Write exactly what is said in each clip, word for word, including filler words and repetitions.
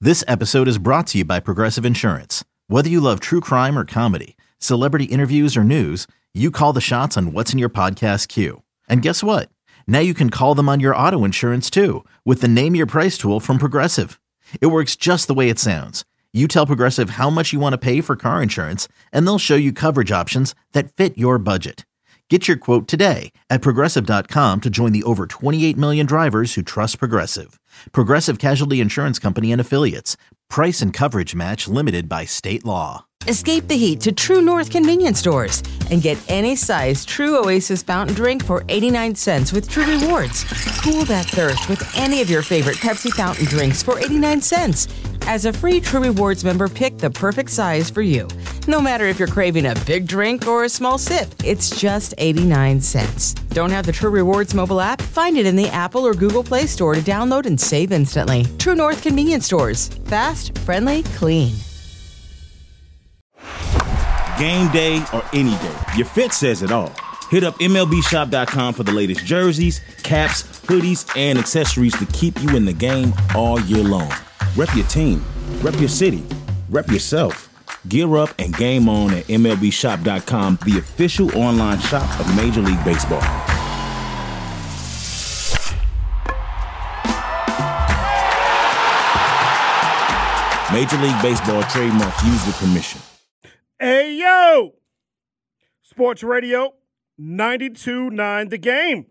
This episode is brought to you by Progressive Insurance. Whether you love true crime or comedy, celebrity interviews or news, you call the shots on what's in your podcast queue. And guess what? Now you can call them on your auto insurance too with the Name Your Price tool from Progressive. It works just the way it sounds. You tell Progressive how much you want to pay for car insurance, and they'll show you coverage options that fit your budget. Get your quote today at Progressive dot com to join the over twenty-eight million drivers who trust Progressive. Progressive Casualty Insurance Company and Affiliates. Price and coverage match limited by state law. Escape the heat to True North convenience stores and get any size True Oasis fountain drink for eighty-nine cents with True Rewards. Cool that thirst with any of your favorite Pepsi fountain drinks for eighty-nine cents. As a free True Rewards member, pick the perfect size for you. No matter if you're craving a big drink or a small sip, it's just eighty-nine cents. Don't have the True Rewards mobile app? Find it in the Apple or Google Play Store to download and save instantly. True North convenience stores. Fast, friendly, clean. Game day or any day, your fit says it all. Hit up M L B shop dot com for the latest jerseys, caps, hoodies, and accessories to keep you in the game all year long. Rep your team, rep your city, rep yourself. Gear up and game on at M L B shop dot com, the official online shop of Major League Baseball. Major League Baseball trademarks used with permission. Hey, yo! Sports Radio ninety-two point nine The Game.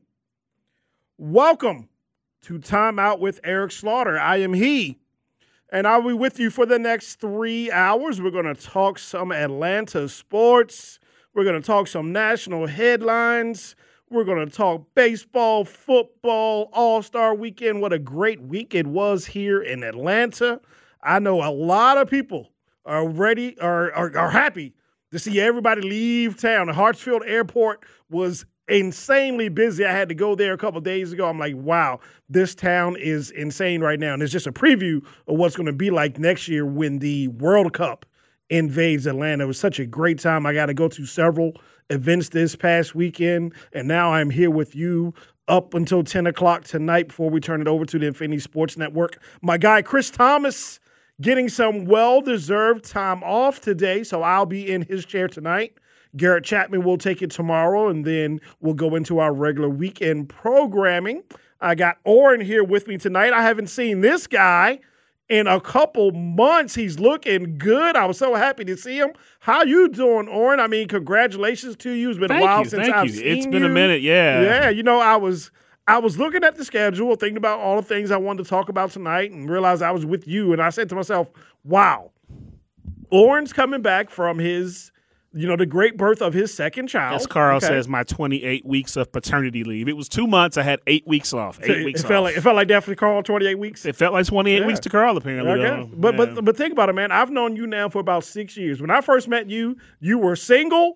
Welcome to Time Out with Eric Slaughter. I am he, and I'll be with you for the next three hours. We're going to talk some Atlanta sports. We're going to talk some national headlines. We're going to talk baseball, football, All-Star Weekend. What a great week it was here in Atlanta. I know a lot of people are ready, are, are are happy to see everybody leave town. The Hartsfield Airport was insanely busy. I had to go there a couple of days ago. I'm like, wow, this town is insane right now. And it's just a preview of what's going to be like next year when the World Cup invades Atlanta. It was such a great time. I got to go to several events this past weekend, and now I'm here with you up until ten o'clock tonight before we turn it over to the Infinity Sports Network. My guy, Chris Thomas, getting some well-deserved time off today, so I'll be in his chair tonight. Garrett Chapman will take it tomorrow, and then we'll go into our regular weekend programming. I got Oren here with me tonight. I haven't seen this guy in a couple months. He's looking good. I was so happy to see him. How you doing, Oren? I mean, congratulations to you. It's been thank a while you, since thank I've you. seen you. It's been a minute, yeah. Yeah, you know, I was – I was looking at the schedule, thinking about all the things I wanted to talk about tonight, and realized I was with you. And I said to myself, wow, Oren's coming back from his, you know, the great birth of his second child. As Carl okay. says, my twenty-eight weeks of paternity leave. It was two months. I had eight weeks off. Eight So weeks it off. Felt like, it felt like that for Carl, twenty-eight weeks? It felt like twenty-eight Yeah. weeks to Carl, apparently. Okay. Though. But, Yeah. but, but think about it, man. I've known you now for about six years. When I first met you, you were single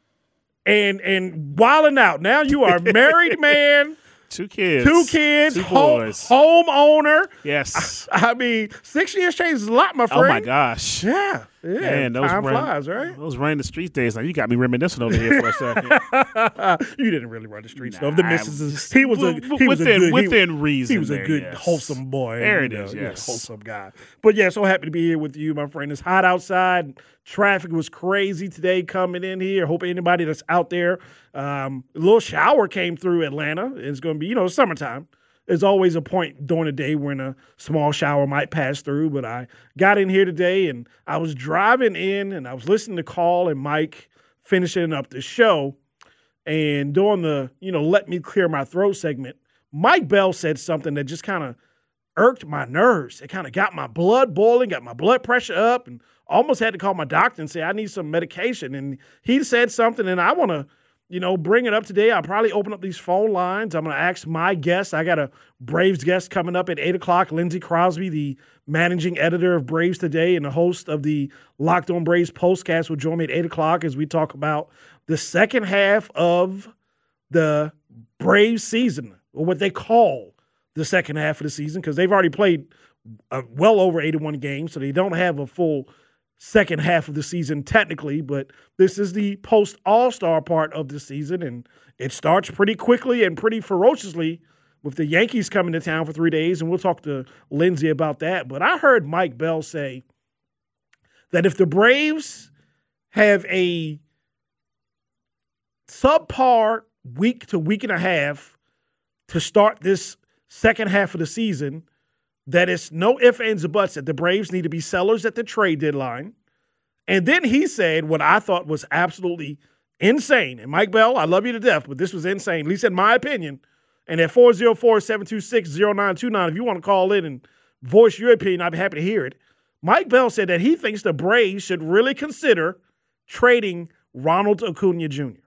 and, and wilding out. Now you are a married man. Two kids. Two kids, Two home, boys. homeowner. Yes. I mean, six years changes a lot, my friend. Oh, my gosh. Yeah. Yeah. Man, those Time rain, flies, right? Those rain the street days. Now, you got me reminiscing over here for a second. You didn't really run the streets, Nah, though. The missus, he was a w- he was within, a good, within he, reason. he was a there, good, yes. wholesome boy. There you it know, is, yeah, yes. wholesome guy. But yeah, so happy to be here with you, my friend. It's hot outside. Traffic was crazy today coming in here. Hope anybody that's out there, um, a little shower came through Atlanta. It's going to be, you know, summertime. There's always a point during the day when a small shower might pass through, but I got in here today and I was driving in and I was listening to Carl and Mike finishing up the show, and during the, you know, let me clear my throat segment, Mike Bell said something that just kind of irked my nerves. It kind of got my blood boiling, got my blood pressure up, and almost had to call my doctor and say, I need some medication. And he said something, and I want to, you know, bring it up today. I'll probably open up these phone lines. I'm going to ask my guest. I got a Braves guest coming up at eight o'clock, Lindsey Crosby, the managing editor of Braves Today and the host of the Locked On Braves postcast, will join me at eight o'clock as we talk about the second half of the Braves season, or what they call the second half of the season, because they've already played uh, well over eighty-one games, so they don't have a full second half of the season technically, but this is the post All-Star part of the season, and it starts pretty quickly and pretty ferociously with the Yankees coming to town for three days, and we'll talk to Lindsay about that. But I heard Mike Bell say that if the Braves have a subpar week to week and a half to start this second half of the season, that it's no ifs, ands, or buts that the Braves need to be sellers at the trade deadline. And then he said what I thought was absolutely insane. And Mike Bell, I love you to death, but this was insane, at least in my opinion. And at four oh four, seven two six, oh nine two nine, if you want to call in and voice your opinion, I'd be happy to hear it. Mike Bell said that he thinks the Braves should really consider trading Ronald Acuna Junior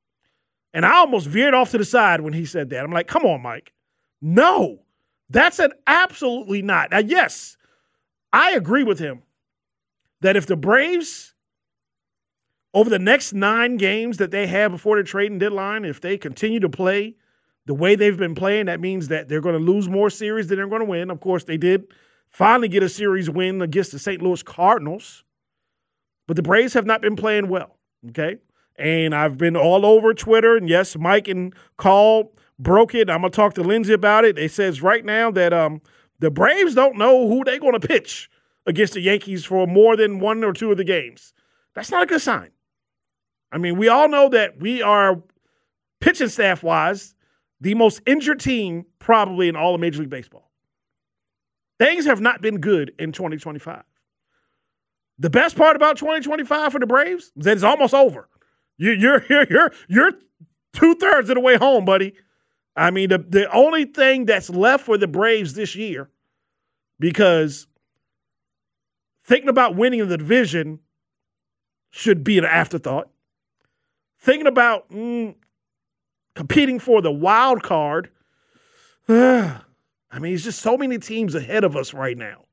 And I almost veered off to the side when he said that. I'm like, come on, Mike. No, that's an absolutely not. Now, yes, I agree with him that if the Braves, over the next nine games that they have before the trading deadline, if they continue to play the way they've been playing, that means that they're going to lose more series than they're going to win. Of course, they did finally get a series win against the Saint Louis Cardinals, but the Braves have not been playing well, okay? And I've been all over Twitter, and yes, Mike and Carl broke it. I'm going to talk to Lindsay about it. It says right now that um, the Braves don't know who they're going to pitch against the Yankees for more than one or two of the games. That's not a good sign. I mean, we all know that we are, pitching staff-wise, the most injured team probably in all of Major League Baseball. Things have not been good in twenty twenty-five. The best part about twenty twenty-five for the Braves is that it's almost over. You're, you're, you're, you're, you're two-thirds of the way home, buddy. I mean, the, the only thing that's left for the Braves this year, because thinking about winning the division should be an afterthought. Thinking about mm, competing for the wild card, uh, I mean, it's just so many teams ahead of us right now.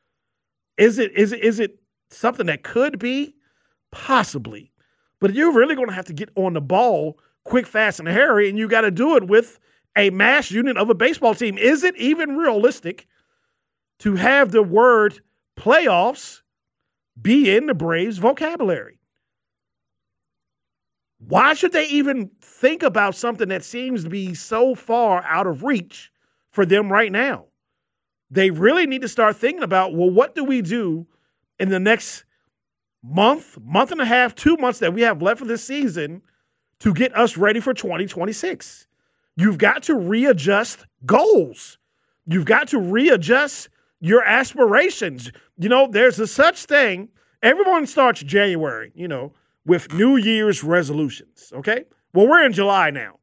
Is it is it is it something that could be? Possibly. But you're really going to have to get on the ball quick, fast, and hurry, and you got to do it with a mass unit of a baseball team. Is it even realistic to have the word playoffs be in the Braves' vocabulary? Why should they even think about something that seems to be so far out of reach for them right now? They really need to start thinking about, well, what do we do in the next month, month and a half, two months that we have left of this season to get us ready for twenty twenty-six? You've got to readjust goals. You've got to readjust your aspirations. You know, there's a such thing. Everyone starts January, you know, with New Year's resolutions, okay? Well, we're in July now.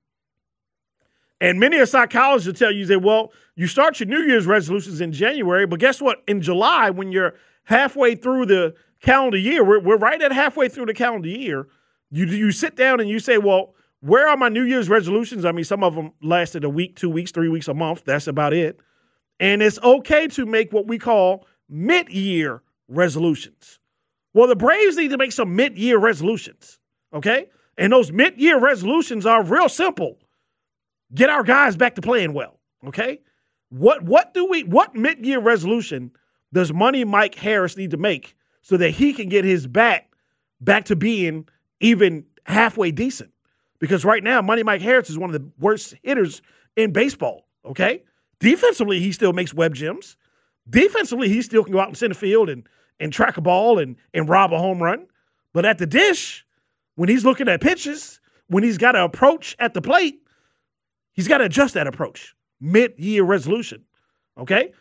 And many of psychologists will tell you, say, well, you start your New Year's resolutions in January, but guess what? In July, when you're halfway through the calendar year, we're, we're right at halfway through the calendar year, you, you sit down and you say, well, where are my New Year's resolutions? I mean, some of them lasted a week, two weeks, three weeks, a month. That's about it. And it's okay to make what we call mid-year resolutions. Well, the Braves need to make some mid-year resolutions, okay? And those mid-year resolutions are real simple. Get our guys back to playing well, okay? What what do we what mid-year resolution does Money Mike Harris need to make so that he can get his bat back to being even halfway decent? Because right now, Money Mike Harris is one of the worst hitters in baseball, okay? Defensively, he still makes web gems. Defensively, he still can go out in center field and and track a ball and, and rob a home run. But at the dish, when he's looking at pitches, when he's got to approach at the plate, he's got to adjust that approach. Mid-year resolution, okay?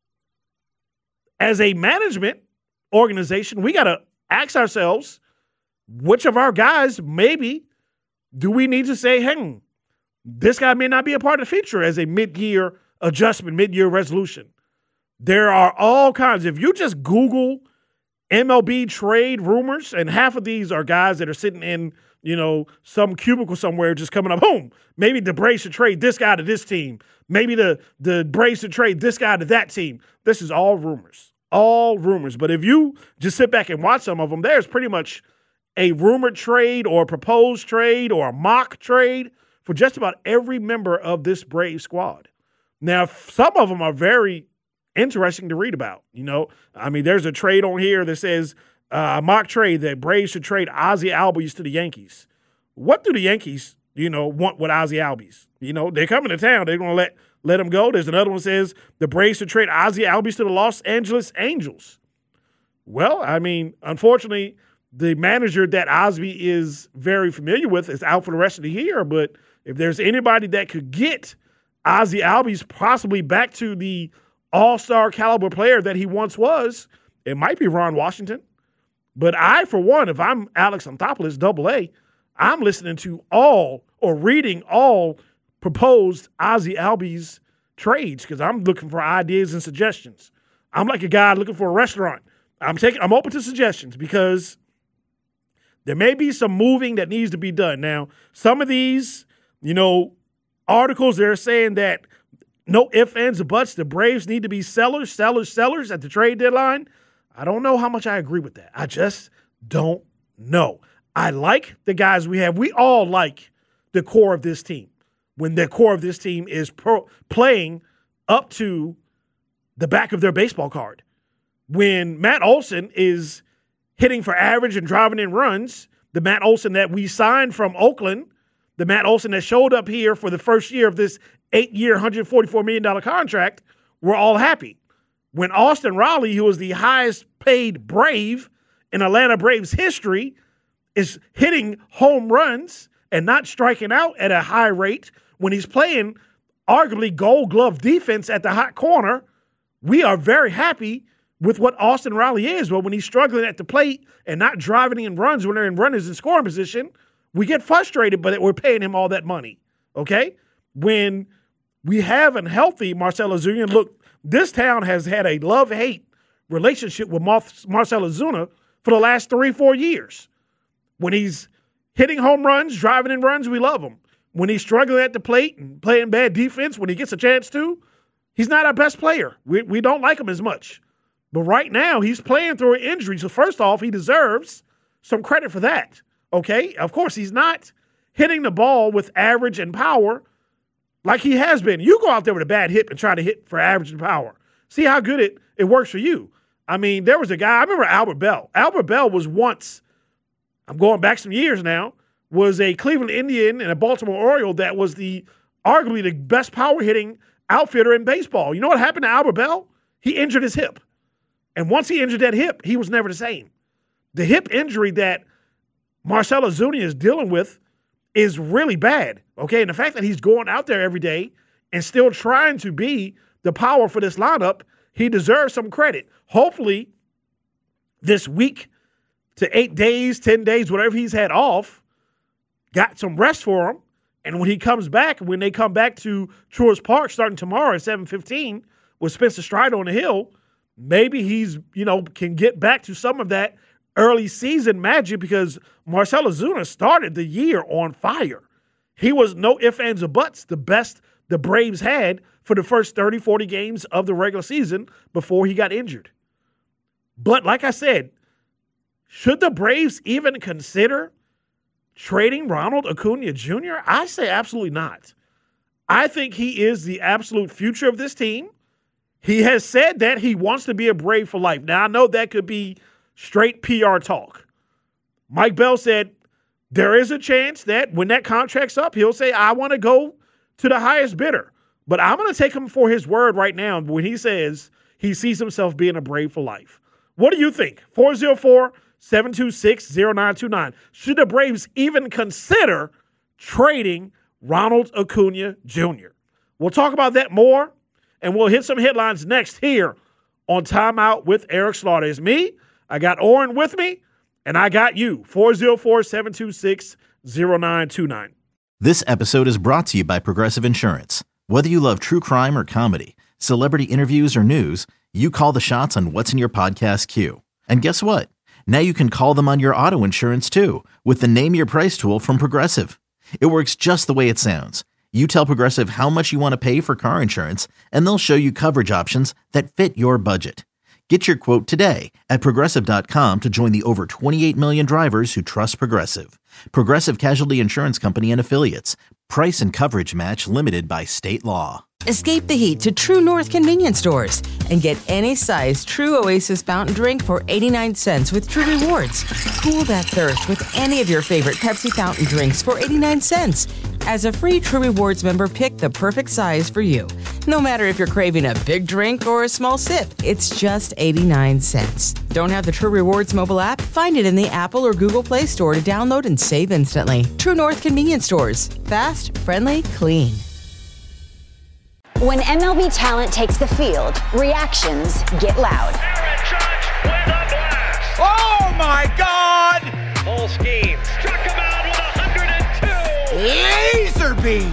As a management organization, we got to ask ourselves, which of our guys maybe do we need to say, hey, this guy may not be a part of the future as a mid-year adjustment, mid-year resolution. There are all kinds. If you just Google M L B trade rumors, and half of these are guys that are sitting in, you know, some cubicle somewhere just coming up, boom, maybe the Braves should trade this guy to this team. Maybe the, the Braves should trade this guy to that team. This is all rumors, all rumors. But if you just sit back and watch some of them, there's pretty much a rumored trade or a proposed trade or a mock trade for just about every member of this Brave squad. Now, some of them are very interesting to read about. You know, I mean, there's a trade on here that says uh, a mock trade that Braves should trade Ozzie Albies to the Yankees. What do the Yankees, you know, want with Ozzie Albies? You know, they're coming to town. They're going to let let him go. There's another one that says the Braves should trade Ozzie Albies to the Los Angeles Angels. Well, I mean, unfortunately, the manager that Osby is very familiar with is out for the rest of the year. But if there's anybody that could get Ozzie Albies possibly back to the all-star caliber player that he once was, it might be Ron Washington. But I, for one, if I'm Alex Anthopoulos, double A, I'm listening to all or reading all proposed Ozzie Albies trades because I'm looking for ideas and suggestions. I'm like a guy looking for a restaurant. I'm taking. I'm open to suggestions because there may be some moving that needs to be done. Now, some of these, you know, articles, they're saying that no ifs, ands, or buts, the Braves need to be sellers, sellers, sellers at the trade deadline. I don't know how much I agree with that. I just don't know. I like the guys we have. We all like the core of this team. When the core of this team is pro- playing up to the back of their baseball card. When Matt Olson is hitting for average and driving in runs, the Matt Olson that we signed from Oakland, the Matt Olson that showed up here for the first year of this eight-year, one hundred forty-four million dollars contract, we're all happy. When Austin Riley, who was the highest-paid Brave in Atlanta Braves history, is hitting home runs and not striking out at a high rate, when he's playing arguably gold glove defense at the hot corner, we are very happy with what Austin Riley is. But when he's struggling at the plate and not driving in runs when they're in runners in scoring position, we get frustrated, but we're paying him all that money, okay? When we have a healthy Marcell Ozuna, look, this town has had a love-hate relationship with Mar- Marcell Ozuna for the last three, four years. When he's hitting home runs, driving in runs, we love him. When he's struggling at the plate and playing bad defense, when he gets a chance to, he's not our best player. We, we don't like him as much. But right now, he's playing through an injury. So first off, he deserves some credit for that, okay? Of course, he's not hitting the ball with average and power like he has been. You go out there with a bad hit and try to hit for average and power. See how good it, it works for you. I mean, there was a guy, I remember Albert Bell. Albert Bell was once, I'm going back some years now, was a Cleveland Indian and a Baltimore Oriole that was the arguably the best power-hitting outfielder in baseball. You know what happened to Albert Bell? He injured his hip. And once he injured that hip, he was never the same. The hip injury that Marcell Ozuna is dealing with is really bad, okay? And the fact that he's going out there every day and still trying to be the power for this lineup, he deserves some credit. Hopefully, this week to eight days, ten days, whatever he's had off, got some rest for him. And when he comes back, when they come back to Truist Park starting tomorrow at seven fifteen with Spencer Strider on the hill, maybe he's, you know, can get back to some of that early season magic because Marcell Ozuna started the year on fire. He was no ifs, ands, or buts, the best the Braves had for the first thirty, forty games of the regular season before he got injured. But like I said, should the Braves even consider trading Ronald Acuna Junior? I say absolutely not. I think he is the absolute future of this team. He has said that he wants to be a Brave for life. Now, I know that could be straight P R talk. Mike Bell said there is a chance that when that contract's up, he'll say, I want to go to the highest bidder. But I'm going to take him for his word right now when he says he sees himself being a Brave for life. What do you think? four oh four, seven two six, oh nine two nine. Should the Braves even consider trading Ronald Acuna Junior? We'll talk about that more, and we'll hit some headlines next here on Timeout with Eric Slaughter. It's me. I got Oren with me, and I got you. four oh four, seven two six, oh nine two nine. This episode is brought to you by Progressive Insurance. Whether you love true crime or comedy, celebrity interviews or news, you call the shots on what's in your podcast queue. And guess what? Now you can call them on your auto insurance too with the Name Your Price tool from Progressive. It works just the way it sounds. You tell Progressive how much you want to pay for car insurance, and they'll show you coverage options that fit your budget. Get your quote today at Progressive dot com to join the over twenty-eight million drivers who trust Progressive. Progressive Casualty Insurance Company and Affiliates. Price and coverage match limited by state law. Escape the heat to True North convenience stores and get any size True Oasis fountain drink for eighty-nine cents with True Rewards. Cool that thirst with any of your favorite Pepsi fountain drinks for eighty-nine cents. As a free True Rewards member, pick the perfect size for you. No matter if you're craving a big drink or a small sip, it's just eighty-nine cents. Don't have the True Rewards mobile app? Find it in the Apple or Google Play Store to download and save instantly. True North Convenience Stores. Fast, friendly, clean. When M L B talent takes the field, reactions get loud. Aaron Judge with a blast. Oh my God! Full scheme. Struck him out with one hundred two. Laser beam.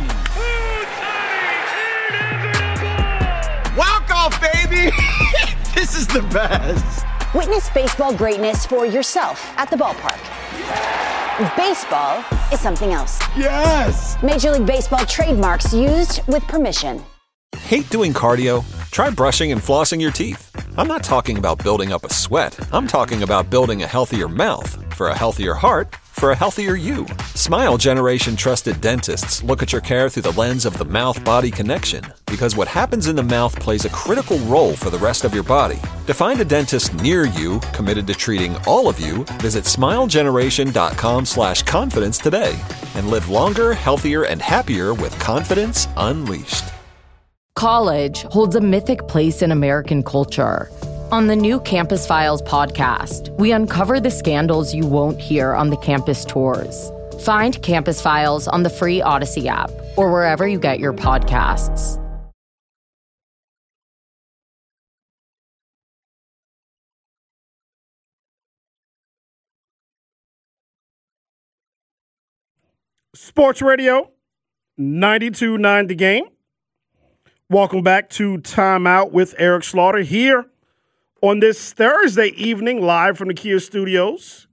Walk off, baby! This is the best. Witness baseball greatness for yourself at the ballpark. Baseball is something else. Yes! Major League Baseball trademarks used with permission. Hate doing cardio? Try brushing and flossing your teeth. I'm not talking about building up a sweat. I'm talking about building a healthier mouth. For a healthier heart, for a healthier you. Smile Generation trusted dentists look at your care through the lens of the mouth-body connection, because what happens in the mouth plays a critical role for the rest of your body. To find a dentist near you committed to treating all of you, visit smilegeneration.com slash confidence today and live longer, healthier, and happier with confidence unleashed. College holds a mythic place in American culture. On the new Campus Files podcast, we uncover the scandals you won't hear on the campus tours. Find Campus Files on the free Odyssey app or wherever you get your podcasts. Sports Radio, ninety-two point nine The Game. Welcome back to Time Out with Eric Slaughter here on this Thursday evening, live from the Kia Studios.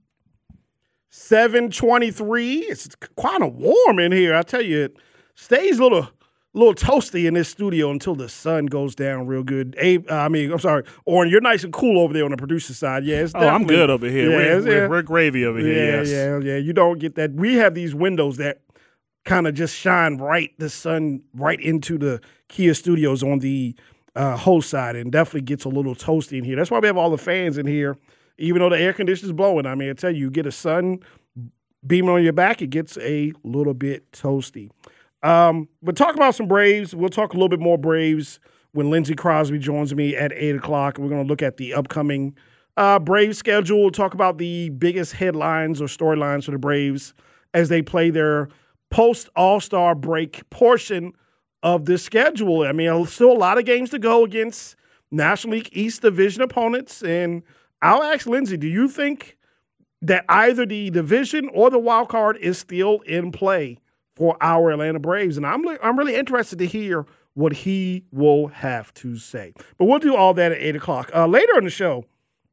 seven twenty-three. It's kind of warm in here. I tell you, it stays a little, little toasty in this studio until the sun goes down real good. Abe, uh, I mean, I'm sorry, Oren, you're nice and cool over there on the producer side. Yeah, it's oh, I'm good over here. Yeah, we're, yeah. we're, we're gravy over here. Yeah, yes. yeah, yeah. You don't get that. We have these windows that kind of just shine right, the sun right into the Kia Studios on the uh, host side, and definitely gets a little toasty in here. That's why we have all the fans in here, even though the air conditioner's blowing. I mean, I tell you, you get a sun beaming on your back, it gets a little bit toasty. Um, but talk about some Braves. We'll talk a little bit more Braves when Lindsey Crosby joins me at eight o'clock. We're going to look at the upcoming uh, Braves schedule. We'll talk about the biggest headlines or storylines for the Braves as they play their post-All-Star break portion of the schedule. I mean, still a lot of games to go against National League East Division opponents. And I'll ask Lindsey, do you think that either the division or the wild card is still in play for our Atlanta Braves? And I'm I'm really interested to hear what he will have to say. But we'll do all that at eight o'clock. Uh, later in the show,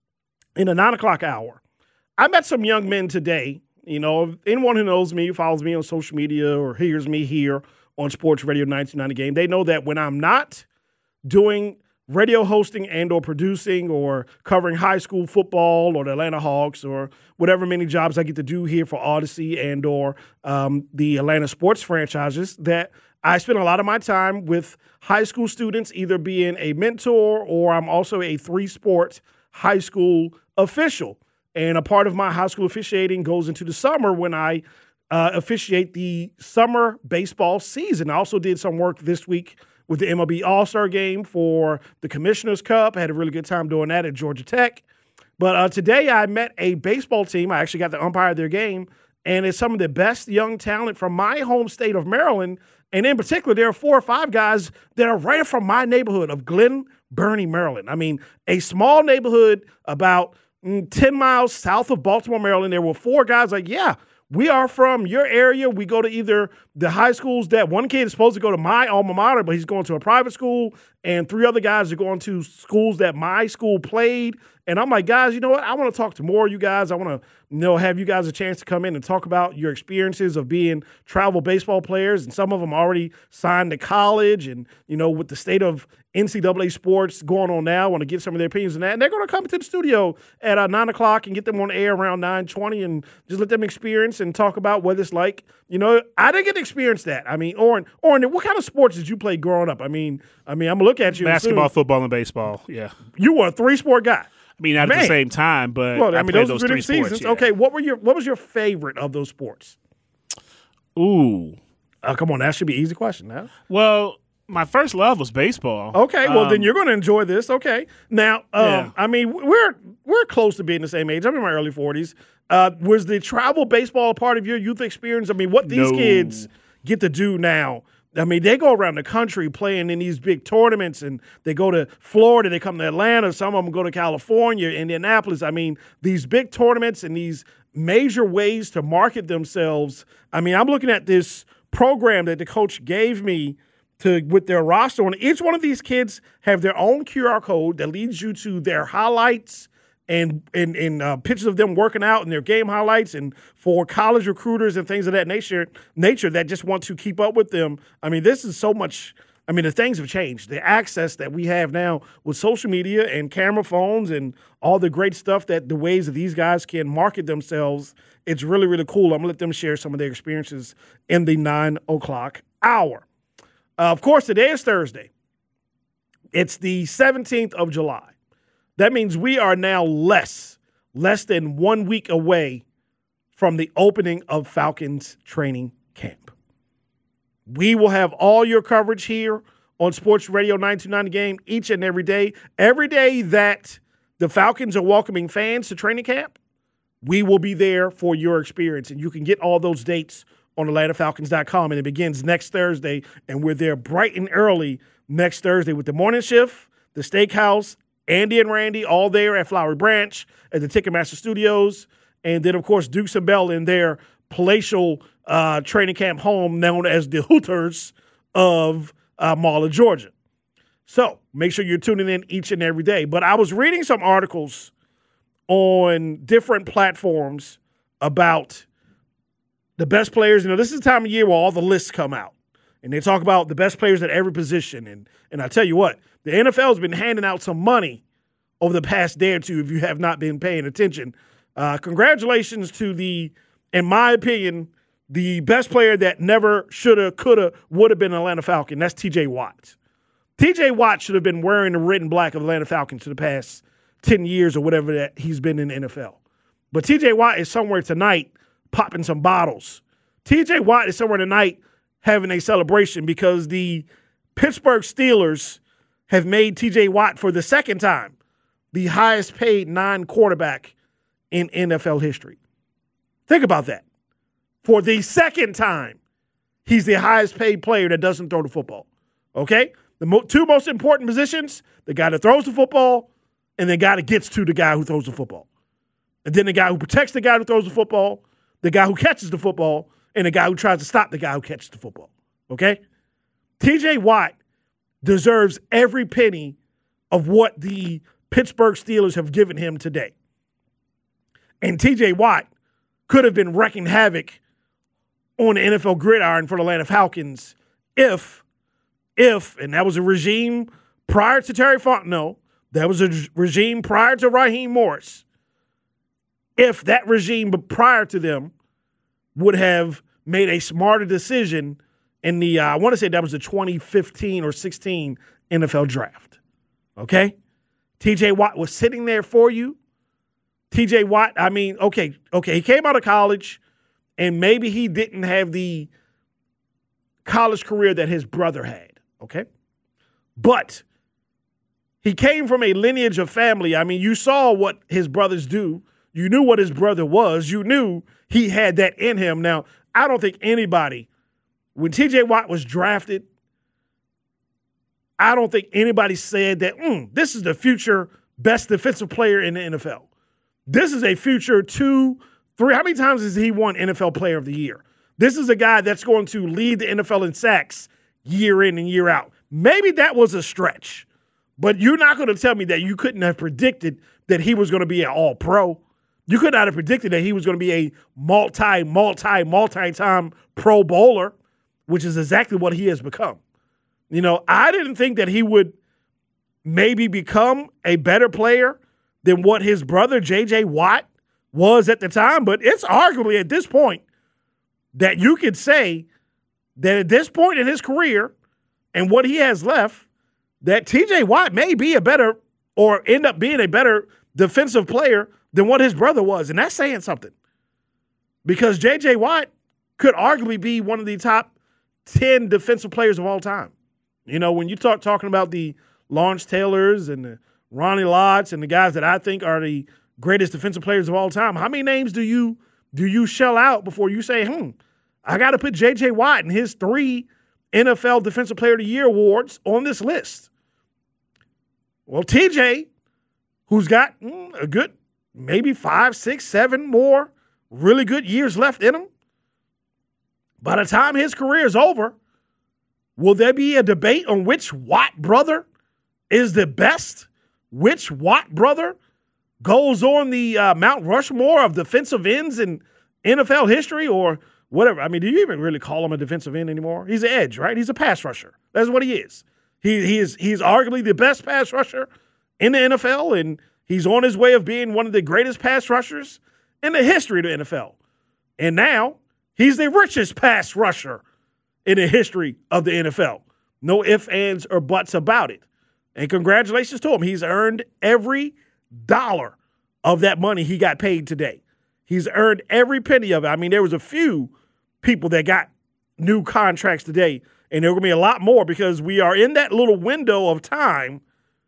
in the nine o'clock hour, I met some young men today. You know, anyone who knows me, follows me on social media or hears me here on Sports Radio ninety-two point nine The Game, they know that when I'm not doing radio hosting and or producing or covering high school football or the Atlanta Hawks or whatever many jobs I get to do here for Odyssey and or um, the Atlanta sports franchises, that I spend a lot of my time with high school students, either being a mentor or I'm also a three-sport high school official. And a part of my high school officiating goes into the summer when I uh, officiate the summer baseball season. I also did some work this week with the M L B All-Star Game for the Commissioner's Cup. I had a really good time doing that at Georgia Tech. But uh, today I met a baseball team. I actually got to umpire their game, and it's some of the best young talent from my home state of Maryland. And in particular, there are four or five guys that are right from my neighborhood of Glen Burnie, Maryland. I mean, a small neighborhood about ten miles south of Baltimore, Maryland. There were four guys like, yeah, we are from your area. We go to either the high schools that one kid is supposed to go to my alma mater, but he's going to a private school, and three other guys are going to schools that my school played. And I'm like, guys, you know what? I want to talk to more of you guys. I want to, you know, have you guys a chance to come in and talk about your experiences of being travel baseball players. And some of them already signed to college. And, you know, with the state of N C double A sports going on now, I want to get some of their opinions on that. And they're going to come to the studio at uh, nine o'clock and get them on the air around nine twenty and just let them experience and talk about what it's like. You know, I didn't get to experience that. I mean, Oren, Oren, what kind of sports did you play growing up? I mean, I mean, I'm going to look at you. Basketball, football, and baseball, yeah. You were a three-sport guy. I mean, not Man. at the same time, but well, I, I mean, played those, those three seasons. sports. Yeah. Okay, what were your what was your favorite of those sports? Ooh. Uh, come on, that should be an easy question. Huh? Well, My first love was baseball. Okay, well, um, then you're going to enjoy this. Okay. Now, um, Yeah. I mean, we're we're close to being the same age. I'm in my early forties. Uh, was the travel baseball a part of your youth experience? I mean, what these No. kids get to do now, I mean, they go around the country playing in these big tournaments, and they go to Florida, they come to Atlanta, some of them go to California, Indianapolis. I mean, these big tournaments and these major ways to market themselves. I mean, I'm looking at this program that the coach gave me to with their roster. And each one of these kids have their own Q R code that leads you to their highlights and and, and uh, pictures of them working out and their game highlights, and for college recruiters and things of that nature, nature that just want to keep up with them. I mean, this is so much. I mean, the things have changed. The access that we have now with social media and camera phones and all the great stuff, that the ways that these guys can market themselves, it's really, really cool. I'm going to let them share some of their experiences in the nine o'clock hour. Uh, of course, today is Thursday. It's the seventeenth of July. That means we are now less, less than one week away from the opening of Falcons training camp. We will have all your coverage here on Sports Radio nine two nine The Game each and every day. Every day that the Falcons are welcoming fans to training camp, we will be there for your experience. And you can get all those dates on Atlanta Falcons dot com. And it begins next Thursday, and we're there bright and early next Thursday with the morning shift, the steakhouse, Andy and Randy, all there at Flowery Branch at the Ticketmaster Studios. And then, of course, Dukes and Bell in their palatial uh, training camp home known as the Hooters of uh, Mahler, Georgia. So make sure you're tuning in each and every day. But I was reading some articles on different platforms about the best players. You know, this is the time of year where all the lists come out, and they talk about the best players at every position. And and I tell you what, the N F L has been handing out some money over the past day or two if you have not been paying attention. Uh, congratulations to the, in my opinion, the best player that never shoulda, coulda, would have been an Atlanta Falcon. That's T J Watt. T J Watt should have been wearing the red and black of Atlanta Falcons for the past ten years or whatever that he's been in the N F L. But T J Watt is somewhere tonight popping some bottles. T J Watt is somewhere tonight having a celebration because the Pittsburgh Steelers have made T J Watt for the second time the highest paid non-quarterback in N F L history. Think about that. For the second time, he's the highest paid player that doesn't throw the football. Okay? The mo- two most important positions, the guy that throws the football and the guy that gets to the guy who throws the football. And then the guy who protects the guy who throws the football, the guy who catches the football, and the guy who tries to stop the guy who catches the football. Okay? T J Watt deserves every penny of what the Pittsburgh Steelers have given him today. And T J Watt could have been wrecking havoc on the N F L gridiron for the Atlanta Falcons if, if, and that was a regime prior to Terry Fontenot, that was a regime prior to Raheem Morris, if that regime prior to them would have made a smarter decision in the, uh, I want to say that was the twenty fifteen or sixteen N F L draft. Okay? T J Watt was sitting there for you. T J Watt, I mean, okay, okay, he came out of college, and maybe he didn't have the college career that his brother had, okay? But he came from a lineage of family. I mean, you saw what his brothers do. You knew what his brother was. You knew he had that in him. Now, I don't think anybody, when T J Watt was drafted, I don't think anybody said that, mm, this is the future best defensive player in the N F L. This is a future two, three. How many times has he won N F L Player of the Year? This is a guy that's going to lead the N F L in sacks year in and year out. Maybe that was a stretch, but you're not going to tell me that you couldn't have predicted that he was going to be an all-pro. You could not have predicted that he was going to be a multi, multi, multi-time Pro Bowler, which is exactly what he has become. You know, I didn't think that he would maybe become a better player than what his brother, J J Watt, was at the time. But it's arguably at this point that you could say that at this point in his career and what he has left, that T J Watt may be a better or end up being a better defensive player than what his brother was. And that's saying something. Because J J Watt could arguably be one of the top ten defensive players of all time. You know, when you talk talking about the Lawrence Taylors and the Ronnie Lotts and the guys that I think are the greatest defensive players of all time, how many names do you do you shell out before you say, hmm, I got to put J J. Watt and his three N F L Defensive Player of the Year awards on this list? Well, T J, who's got mm, a good maybe five, six, seven more really good years left in him, by the time his career is over, will there be a debate on which Watt brother is the best? Which Watt brother goes on the uh, Mount Rushmore of defensive ends in N F L history or whatever? I mean, do you even really call him a defensive end anymore? He's an edge, right? He's a pass rusher. That's what he is. He, he is he's arguably the best pass rusher in the N F L, and he's on his way of being one of the greatest pass rushers in the history of the N F L. And now he's the richest pass rusher in the history of the N F L. No ifs, ands, or buts about it. And congratulations to him. He's earned every dollar of that money he got paid today. He's earned every penny of it. I mean, there was a few people that got new contracts today, and there are going to be a lot more because we are in that little window of time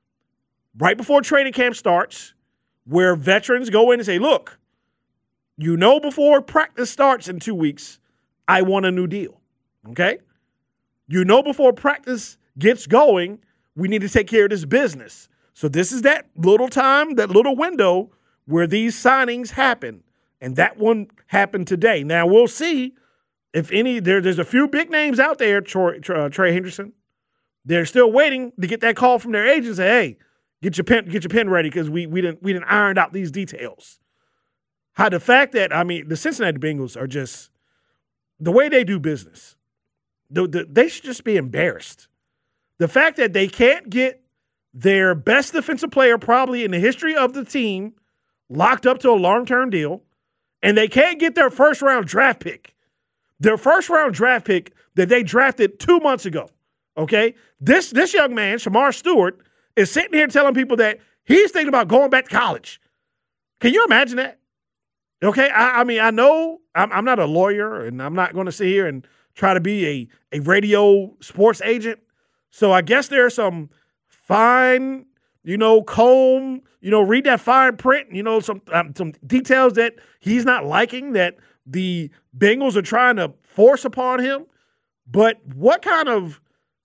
right before training camp starts where veterans go in and say, look, you know before practice starts in two weeks, I want a new deal, okay? You know before practice gets going, we need to take care of this business. So this is that little time, that little window where these signings happen, and that one happened today. Now, we'll see if any there, – there's a few big names out there, Troy, uh, Trey Henderson. They're still waiting to get that call from their agent and say, hey, get your pen, get your pen ready because we, we didn't we didn't iron out these details. How the fact that, I mean, the Cincinnati Bengals are just – the way they do business, the, the, they should just be embarrassed. The fact that they can't get their best defensive player probably in the history of the team locked up to a long-term deal, and they can't get their first-round draft pick. Their first-round draft pick that they drafted two months ago, okay? This, this young man, Shamar Stewart, is sitting here telling people that he's thinking about going back to college. Can you imagine that? Okay, I, I mean, I know I'm, I'm not a lawyer, and I'm not going to sit here and try to be a, a radio sports agent. So I guess there's some fine, you know, comb, you know, read that fine print, you know, some um, some details that he's not liking that the Bengals are trying to force upon him. But what kind of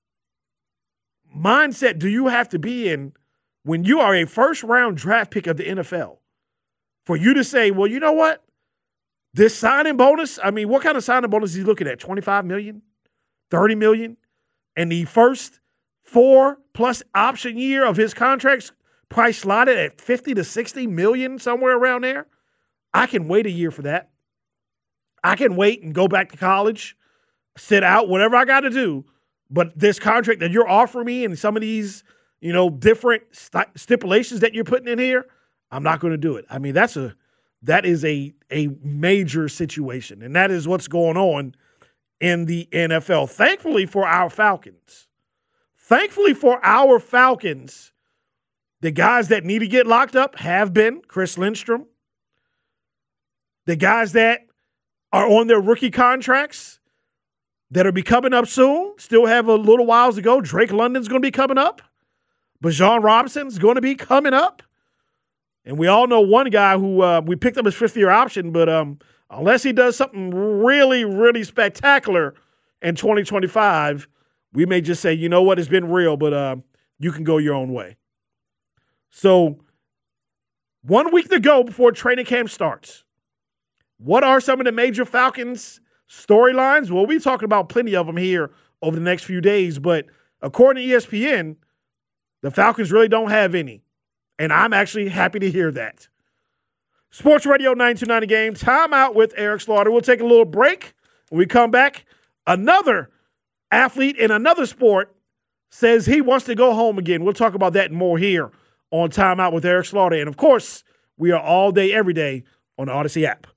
mindset do you have to be in when you are a first-round draft pick of the N F L for you to say, well, you know what? This signing bonus, I mean, what kind of signing bonus is he looking at? twenty-five million dollars? thirty million dollars? And the first four-plus option year of his contract's price slotted at fifty to sixty million dollars, somewhere around there. I can wait a year for that. I can wait and go back to college, sit out, whatever I got to do. But this contract that you're offering me and some of these, you know, different st- stipulations that you're putting in here, I'm not going to do it. I mean, that's a that is a a major situation, and that is what's going on in the N F L. Thankfully for our Falcons, thankfully for our Falcons, the guys that need to get locked up have been Chris Lindstrom. The guys that are on their rookie contracts that are be coming up soon, still have a little whiles to go. Drake London's going to be coming up. Bijan Robinson's going to be coming up. And we all know one guy who uh, we picked up his fifth-year option, but um, unless he does something really, really spectacular in twenty twenty-five, we may just say, you know what, it's been real, but uh, you can go your own way. So one week to go before training camp starts. What are some of the major Falcons storylines? Well, we're talking about plenty of them here over the next few days, but according to E S P N, the Falcons really don't have any. And I'm actually happy to hear that. Sports Radio nine two nine The Game. Time out with Eric Slaughter. We'll take a little break. When we come back, another athlete in another sport says he wants to go home again. We'll talk about that and more here on Time Out with Eric Slaughter. And, of course, we are all day, every day on the Odyssey app.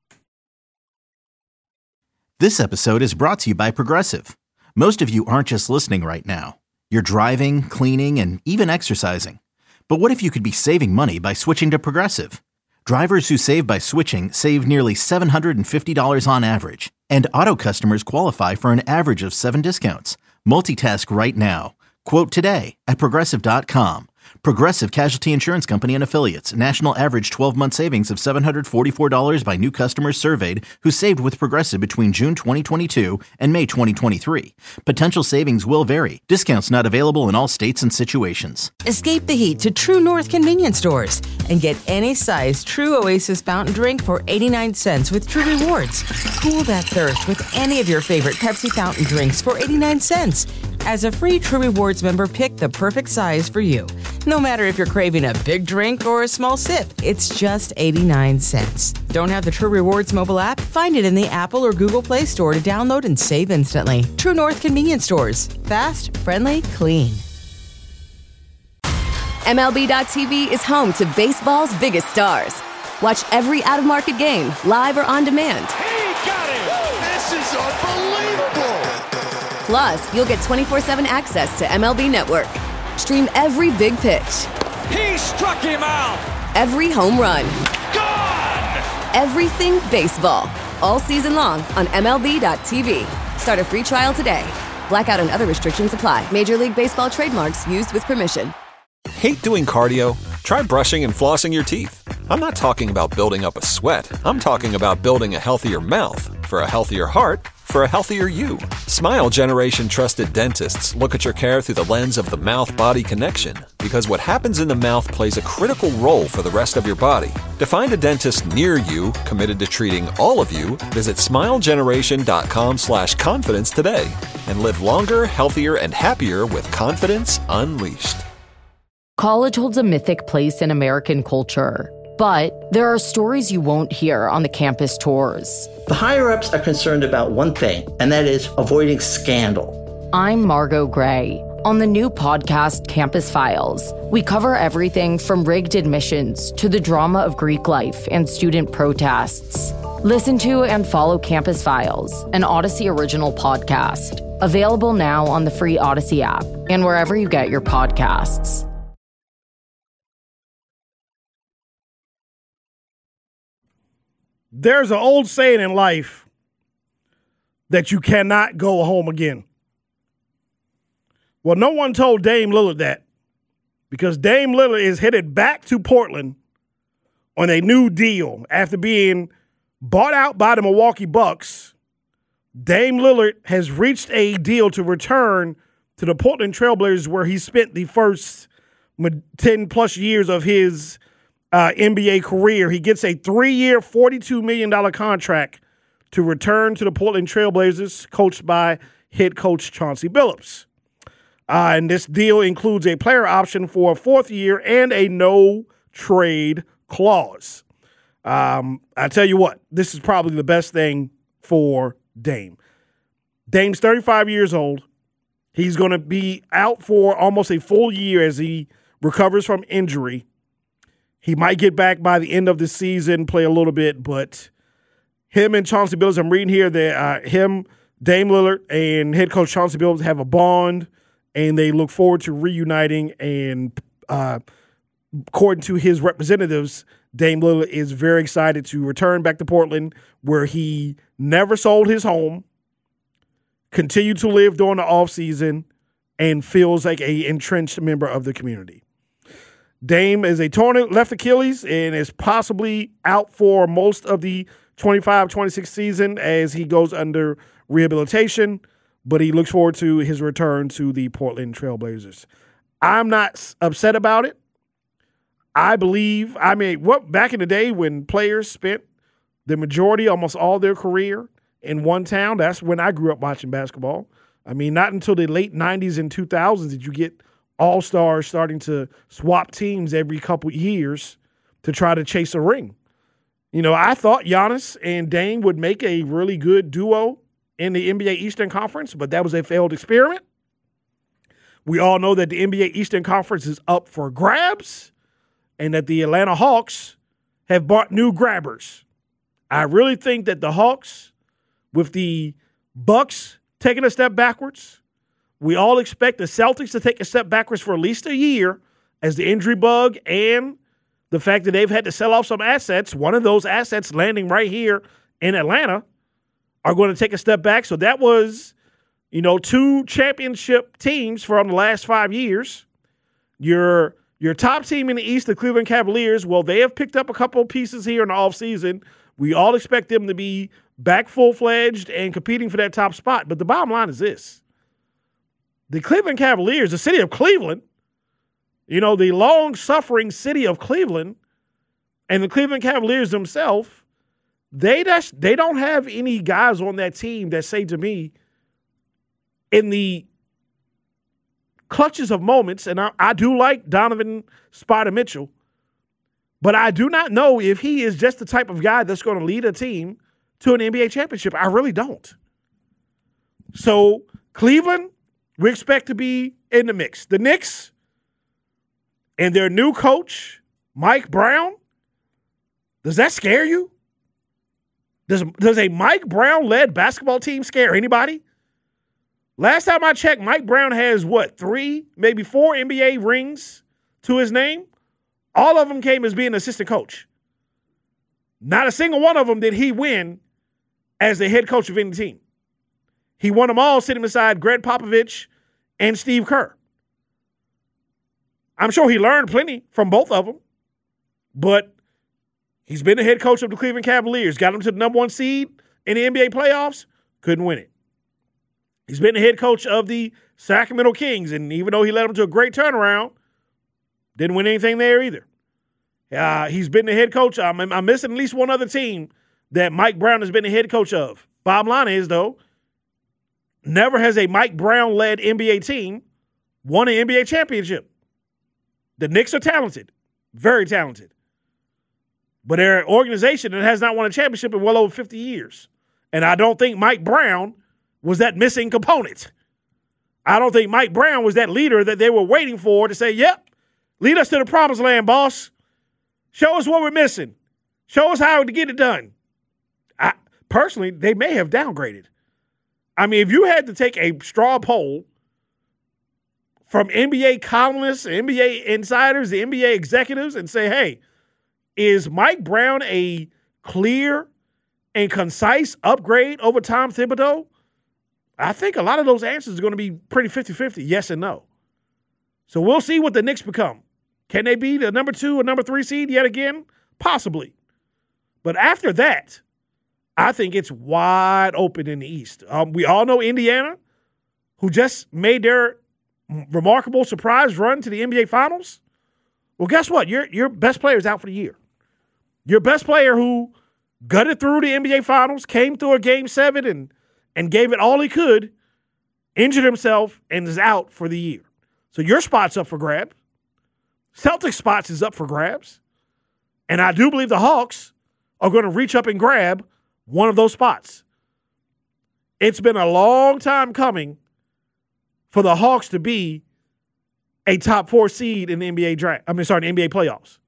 This episode is brought to you by Progressive. Most of you aren't just listening right now. You're driving, cleaning, and even exercising. But what if you could be saving money by switching to Progressive? Drivers who save by switching save nearly seven hundred fifty dollars on average, and auto customers qualify for an average of seven discounts. Multitask right now. Quote today at Progressive dot com. Progressive Casualty Insurance Company and Affiliates. National average twelve-month savings of seven hundred forty-four dollars by new customers surveyed who saved with Progressive between June twenty twenty-two and May twenty twenty-three. Potential savings will vary. Discounts not available in all states and situations. Escape the heat to True North convenience stores and get any size True Oasis fountain drink for eighty-nine cents with True Rewards. Cool that thirst with any of your favorite Pepsi fountain drinks for eighty-nine cents. As a free True Rewards member, pick the perfect size for you. No matter if you're craving a big drink or a small sip, it's just eighty-nine cents. Don't have the True Rewards mobile app? Find it in the Apple or Google Play Store to download and save instantly. True North convenience stores. Fast, friendly, clean. M L B dot T V is home to baseball's biggest stars. Watch every out-of-market game, live or on demand. He got it! This is unbelievable! Plus, you'll get twenty-four seven access to M L B Network. Stream every big pitch. He struck him out! Every home run. Gone! Everything baseball. All season long on M L B dot T V. Start a free trial today. Blackout and other restrictions apply. Major League Baseball trademarks used with permission. Hate doing cardio? Try brushing and flossing your teeth. I'm not talking about building up a sweat. I'm talking about building a healthier mouth for a healthier heart for a healthier you. Smile Generation trusted dentists look at your care through the lens of the mouth-body connection, because what happens in the mouth plays a critical role for the rest of your body. To find a dentist near you committed to treating all of you, visit smilegeneration.com slash confidence today and live longer, healthier, and happier with confidence unleashed. College holds a mythic place in American culture, but there are stories you won't hear on the campus tours. The higher-ups are concerned about one thing, and that is avoiding scandal. I'm Margot Gray. On the new podcast, Campus Files, we cover everything from rigged admissions to the drama of Greek life and student protests. Listen to and follow Campus Files, an Odyssey original podcast. Available now on the free Odyssey app and wherever you get your podcasts. There's an old saying in life that you cannot go home again. Well, no one told Dame Lillard that, because Dame Lillard is headed back to Portland on a new deal after being bought out by the Milwaukee Bucks. Dame Lillard has reached a deal to return to the Portland Trailblazers, where he spent the first ten-plus years of his Uh, N B A career. He gets a three-year, forty-two million dollars contract to return to the Portland Trailblazers, coached by head coach Chauncey Billups. Uh, and this deal includes a player option for a fourth year and a no-trade clause. Um, I tell you what, this is probably the best thing for Dame. Dame's thirty-five years old. He's going to be out for almost a full year as he recovers from injury. He might get back by the end of the season, play a little bit, but him and Chauncey Billups, I'm reading here that uh, him, Dame Lillard, and head coach Chauncey Billups have a bond, and they look forward to reuniting. And uh, according to his representatives, Dame Lillard is very excited to return back to Portland, where he never sold his home, continued to live during the offseason, and feels like a entrenched member of the community. Dame is a torn left Achilles and is possibly out for most of the twenty-five twenty-six season as he goes under rehabilitation, but he looks forward to his return to the Portland Trailblazers. I'm not upset about it. I believe, I mean, what back in the day when players spent the majority, almost all their career in one town, that's when I grew up watching basketball. I mean, not until the late nineties and two thousands did you get all-stars starting to swap teams every couple years to try to chase a ring. You know, I thought Giannis and Dame would make a really good duo in the N B A Eastern Conference, but that was a failed experiment. We all know that the N B A Eastern Conference is up for grabs and that the Atlanta Hawks have bought new grabbers. I really think that the Hawks, with the Bucks taking a step backwards, we all expect the Celtics to take a step backwards for at least a year as the injury bug and the fact that they've had to sell off some assets, one of those assets landing right here in Atlanta, are going to take a step back. So that was you know, two championship teams from the last five years. Your your top team in the East, the Cleveland Cavaliers, well, they have picked up a couple of pieces here in the offseason. We all expect them to be back full-fledged and competing for that top spot. But the bottom line is this. The Cleveland Cavaliers, the city of Cleveland, you know, the long-suffering city of Cleveland, and the Cleveland Cavaliers themselves, they, they don't have any guys on that team that say to me, in the clutches of moments, and I, I do like Donovan Spider Mitchell, but I do not know if he is just the type of guy that's going to lead a team to an N B A championship. I really don't. So Cleveland, we expect to be in the mix. The Knicks and their new coach, Mike Brown, does that scare you? Does, does a Mike Brown-led basketball team scare anybody? Last time I checked, Mike Brown has, what, three, maybe four N B A rings to his name? All of them came as being assistant coach. Not a single one of them did he win as the head coach of any team. He won them all sitting beside Greg Popovich and Steve Kerr. I'm sure he learned plenty from both of them, but he's been the head coach of the Cleveland Cavaliers, got them to the number one seed in the N B A playoffs, couldn't win it. He's been the head coach of the Sacramento Kings, and even though he led them to a great turnaround, didn't win anything there either. Uh, he's been the head coach. I'm, I'm missing at least one other team that Mike Brown has been the head coach of. Bottom line is, though, never has a Mike Brown-led N B A team won an N B A championship. The Knicks are talented, very talented. But they're an organization that has not won a championship in well over fifty years. And I don't think Mike Brown was that missing component. I don't think Mike Brown was that leader that they were waiting for to say, yep, lead us to the promised land, boss. Show us what we're missing. Show us how to get it done. I, personally, they may have downgraded. I mean, if you had to take a straw poll from N B A columnists, N B A insiders, the N B A executives, and say, hey, is Mike Brown a clear and concise upgrade over Tom Thibodeau? I think a lot of those answers are going to be pretty fifty-fifty, yes and no. So we'll see what the Knicks become. Can they be the number two or number three seed yet again? Possibly. But after that, I think it's wide open in the East. Um, we all know Indiana, who just made their remarkable surprise run to the N B A Finals. Well, guess what? Your, your best player is out for the year. Your best player who gutted through the N B A Finals, came through a game seven and and gave it all he could, injured himself, and is out for the year. So your spot's up for grabs. Celtics spots is up for grabs. And I do believe the Hawks are going to reach up and grab one of those spots. It's been a long time coming for the Hawks to be a top four seed in the N B A draft. I mean, sorry, the N B A playoffs.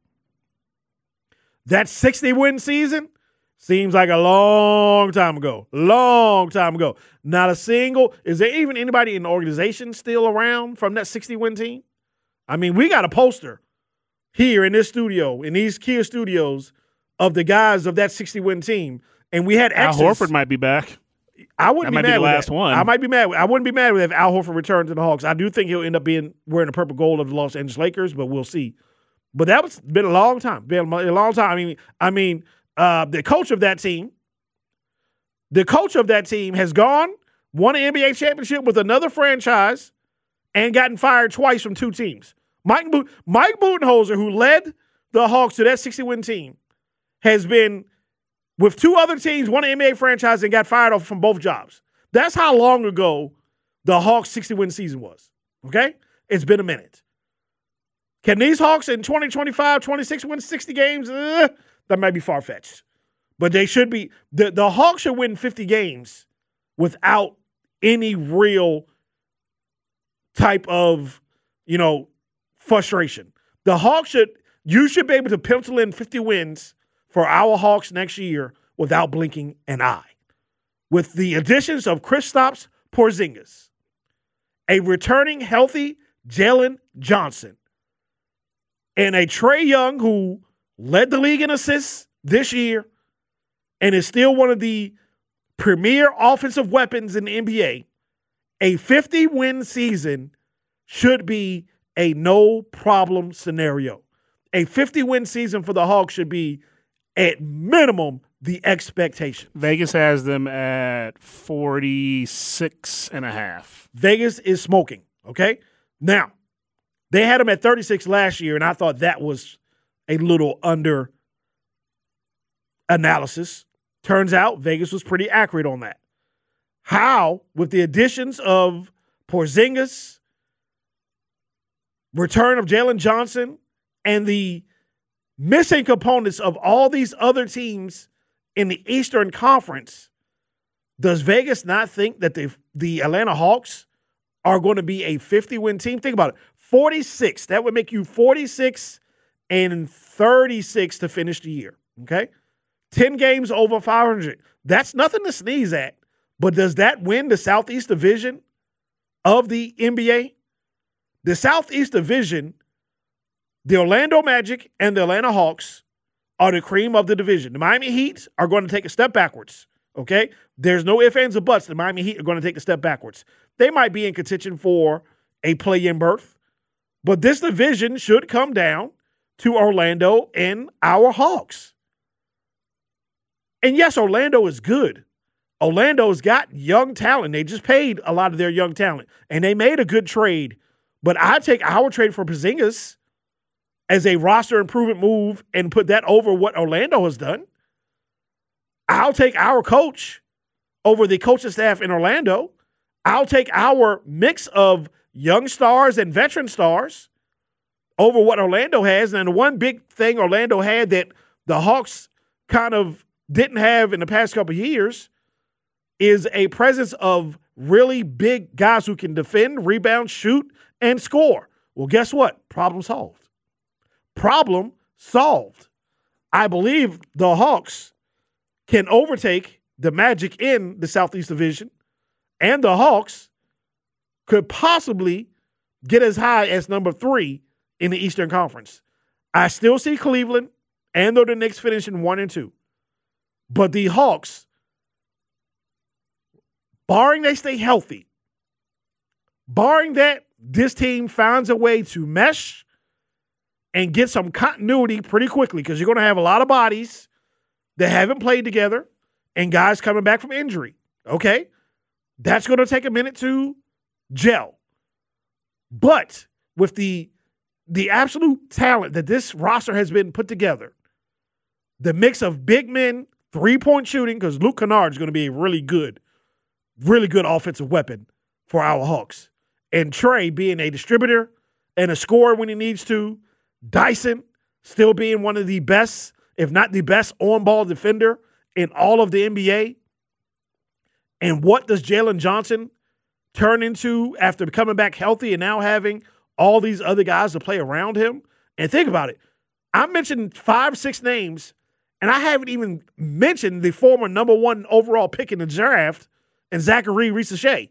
That sixty-win season seems like a long time ago. Long time ago. Not a single. Is there even anybody in the organization still around from that sixty-win team? I mean, we got a poster here in this studio, in these Kia studios, of the guys of that sixty-win team. And we had Al Horford might be back. I wouldn't that be might mad be the with last that. one. I might be mad. I wouldn't be mad with if Al Horford returned to the Hawks. I do think he'll end up being wearing the purple gold of the Los Angeles Lakers, but we'll see. But that was been a long time. Been a long time. I mean, I mean, uh, the coach of that team, the coach of that team has gone, won an N B A championship with another franchise, and gotten fired twice from two teams. Mike Bo- Mike Budenholzer, who led the Hawks to that sixty-win team, has been with two other teams, won an N B A franchise, and got fired off from both jobs. That's how long ago the Hawks' sixty-win season was, okay? It's been a minute. Can these Hawks in twenty twenty-five, twenty-six win sixty games? Uh, that might be far-fetched. But they should be the, – the Hawks should win fifty games without any real type of, you know, frustration. The Hawks should – you should be able to pencil in fifty wins for our Hawks next year without blinking an eye. With the additions of Kristaps Porzingis, a returning healthy Jalen Johnson, and a Trae Young who led the league in assists this year and is still one of the premier offensive weapons in the N B A, A fifty-win season should be a no-problem scenario. A fifty-win season for the Hawks should be, at minimum, the expectation. Vegas has them at forty-six and a half. Vegas is smoking, okay? Now, they had them at thirty-six last year, and I thought that was a little under analysis. Turns out Vegas was pretty accurate on that. How, with the additions of Porzingis, return of Jalen Johnson, and the missing components of all these other teams in the Eastern Conference, does Vegas not think that the, the Atlanta Hawks are going to be a fifty-win team? Think about it. forty-six. That would make you forty-six and thirty-six to finish the year, okay? ten games over five hundred. That's nothing to sneeze at. But does that win the Southeast Division of the N B A? The Southeast Division, the Orlando Magic and the Atlanta Hawks are the cream of the division. The Miami Heat are going to take a step backwards, okay? There's no ifs, ands, or buts. The Miami Heat are going to take a step backwards. They might be in contention for a play-in berth, but this division should come down to Orlando and our Hawks. And yes, Orlando is good. Orlando's got young talent. They just paid a lot of their young talent, and they made a good trade. But I take our trade for Porzingis as a roster improvement move and put that over what Orlando has done. I'll take our coach over the coaching staff in Orlando. I'll take our mix of young stars and veteran stars over what Orlando has. And the one big thing Orlando had that the Hawks kind of didn't have in the past couple of years is a presence of really big guys who can defend, rebound, shoot, and score. Well, guess what? Problem solved. Problem solved. I believe the Hawks can overtake the Magic in the Southeast Division, and the Hawks could possibly get as high as number three in the Eastern Conference. I still see Cleveland and the Knicks finishing one and two. But the Hawks, barring they stay healthy, barring that this team finds a way to mesh and get some continuity pretty quickly, because you're going to have a lot of bodies that haven't played together and guys coming back from injury, okay? That's going to take a minute to gel. But with the, the absolute talent that this roster has been put together, the mix of big men, three-point shooting, because Luke Kennard is going to be a really good, really good offensive weapon for our Hawks. And Trey being a distributor and a scorer when he needs to. Dyson still being one of the best, if not the best, on-ball defender in all of the N B A. And what does Jalen Johnson turn into after coming back healthy and now having all these other guys to play around him? And think about it. I mentioned five, six names, and I haven't even mentioned the former number one overall pick in the draft and Zachary Risacher.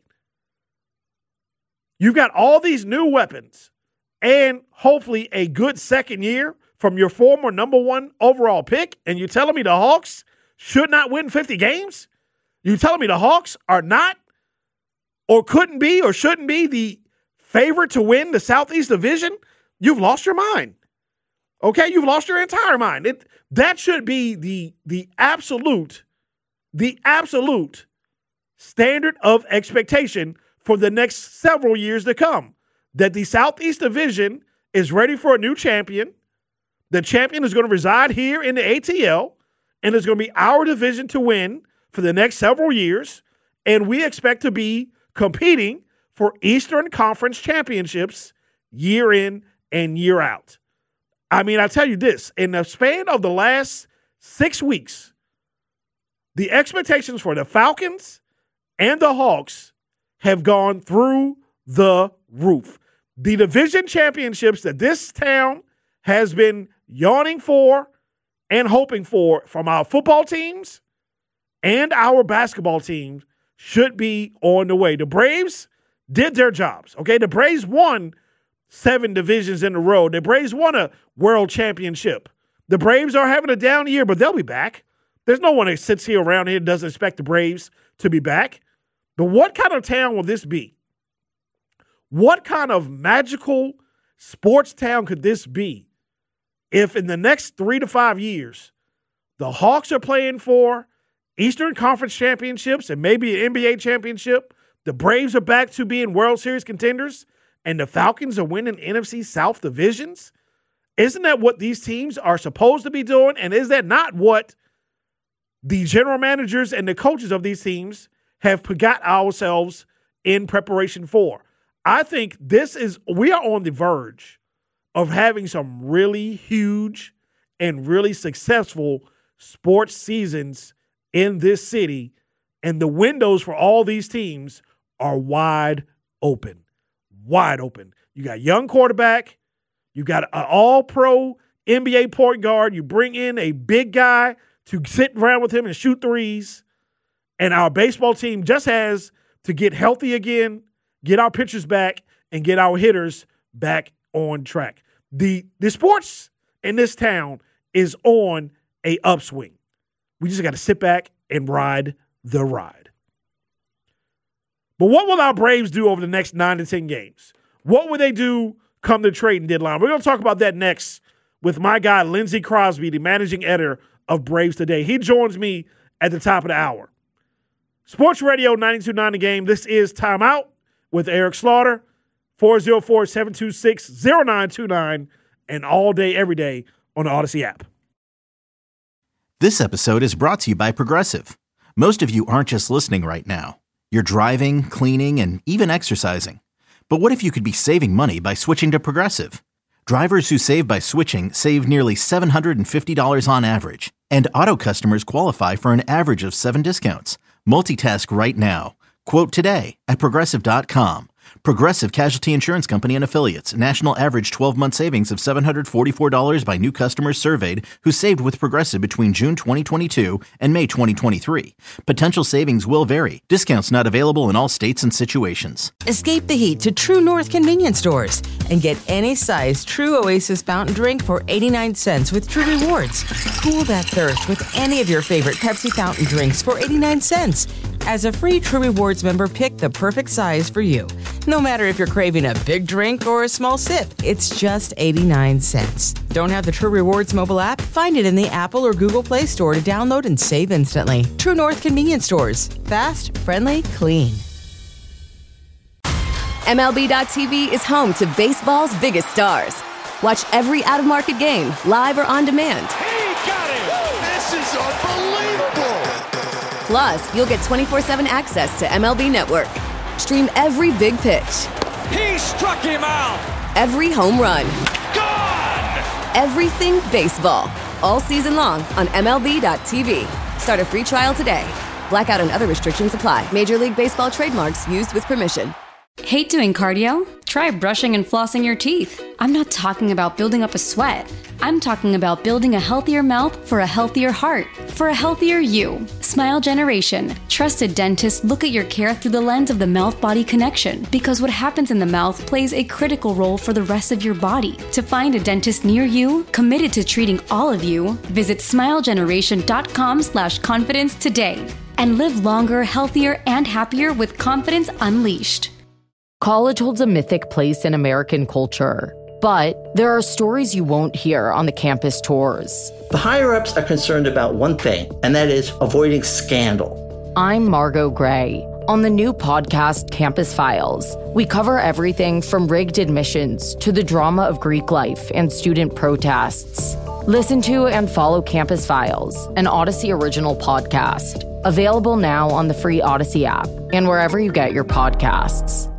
You've got all these new weapons and hopefully a good second year from your former number one overall pick, and you're telling me the Hawks should not win fifty games? You're telling me the Hawks are not or couldn't be or shouldn't be the favorite to win the Southeast Division? You've lost your mind. Okay, you've lost your entire mind. It, that should be the, the absolute, the absolute standard of expectation for the next several years to come, that the Southeast Division is ready for a new champion. The champion is going to reside here in the A T L, and it's going to be our division to win for the next several years, and we expect to be competing for Eastern Conference championships year in and year out. I mean, I tell you this, in the span of the last six weeks, the expectations for the Falcons and the Hawks have gone through the roof. The division championships that this town has been yawning for and hoping for from our football teams and our basketball teams should be on the way. The Braves did their jobs, okay? The Braves won seven divisions in a row. The Braves won a world championship. The Braves are having a down year, but they'll be back. There's no one that sits here around here and doesn't expect the Braves to be back. But what kind of town will this be? What kind of magical sports town could this be if in the next three to five years, the Hawks are playing for Eastern Conference championships and maybe an N B A championship, the Braves are back to being World Series contenders, and the Falcons are winning N F C South divisions? Isn't that what these teams are supposed to be doing? And is that not what the general managers and the coaches of these teams have got ourselves in preparation for? I think this is, we are on the verge of having some really huge and really successful sports seasons in this city, and the windows for all these teams are wide open, wide open. You got young quarterback, you got an all-pro N B A point guard, you bring in a big guy to sit around with him and shoot threes, and our baseball team just has to get healthy again, get our pitchers back, and get our hitters back on track. The, the sports in this town is on a upswing. We just got to sit back and ride the ride. But what will our Braves do over the next nine to ten games? What will they do come the trading deadline? We're going to talk about that next with my guy, Lindsey Crosby, the managing editor of Braves Today. He joins me at the top of the hour. Sports Radio ninety-two point nine The Game. This is Time Out with Eric Slaughter, four oh four, seven two six, oh nine two nine, and all day, every day on the Odyssey app. This episode is brought to you by Progressive. Most of you aren't just listening right now. You're driving, cleaning, and even exercising. But what if you could be saving money by switching to Progressive? Drivers who save by switching save nearly seven hundred fifty dollars on average. And auto customers qualify for an average of seven discounts. Multitask right now. Quote today at Progressive dot com. Progressive Casualty Insurance Company and Affiliates. National average twelve-month savings of seven hundred forty-four dollars by new customers surveyed who saved with Progressive between June twenty twenty-two and May twenty twenty-three. Potential savings will vary. Discounts not available in all states and situations. Escape the heat to True North convenience stores and get any size True Oasis fountain drink for eighty-nine cents with True Rewards. Cool that thirst with any of your favorite Pepsi fountain drinks for eighty-nine cents. As a free True Rewards member, pick the perfect size for you. No matter if you're craving a big drink or a small sip, it's just eighty-nine cents. Don't have the True Rewards mobile app? Find it in the Apple or Google Play Store to download and save instantly. True North convenience stores. Fast, friendly, clean. M L B dot T V is home to baseball's biggest stars. Watch every out-of-market game, live or on demand. He got it! This is unbelievable! Plus, you'll get twenty-four seven access to M L B Network. Stream every big pitch. He struck him out! Every home run. Gone! Everything baseball. All season long on M L B dot T V. Start a free trial today. Blackout and other restrictions apply. Major League Baseball trademarks used with permission. Hate doing cardio? Try brushing and flossing your teeth. I'm not talking about building up a sweat. I'm talking about building a healthier mouth for a healthier heart, for a healthier you. Smile Generation. Trusted dentists look at your care through the lens of the mouth-body connection, because what happens in the mouth plays a critical role for the rest of your body. To find a dentist near you, committed to treating all of you, visit smilegeneration.com slash confidence today and live longer, healthier, and happier with confidence unleashed. College holds a mythic place in American culture, but there are stories you won't hear on the campus tours. The higher-ups are concerned about one thing, and that is avoiding scandal. I'm Margot Gray. On the new podcast, Campus Files, we cover everything from rigged admissions to the drama of Greek life and student protests. Listen to and follow Campus Files, an Odyssey original podcast. Available now on the free Odyssey app and wherever you get your podcasts.